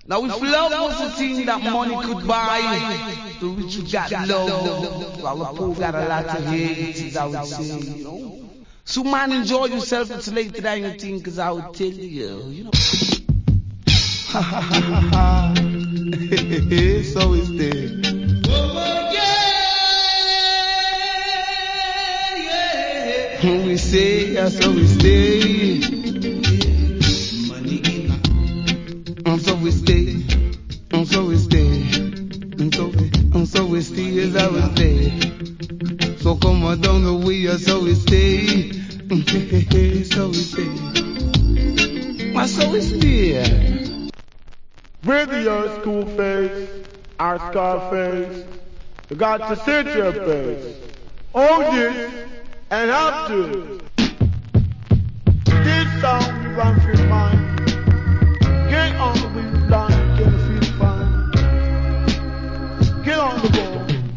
Now if love was the thing that money could buy, the rich you got love, while the poor got a lot to hate, I would say, you know. So man, enjoy yourself, it's later than you think, cause I would tell you, you know. Ha ha ha ha ha. So it's there. When we say, that's how we stay. Money in. So we stay. So we stay. So we stay as I was there. So come on down the way, so we stay. So we stay. So we stay. With your school face, our scar face, you got to sit your face. Own this and have to. This song we run through mine. Get on the wheel line, get a feel fine. Get on the ball.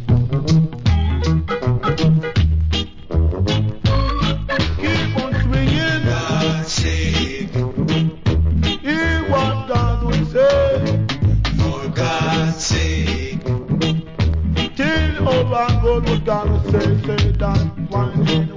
Keep on swinging. God's sake. Hear what God will say. For God's sake. Till over God what God will say that one.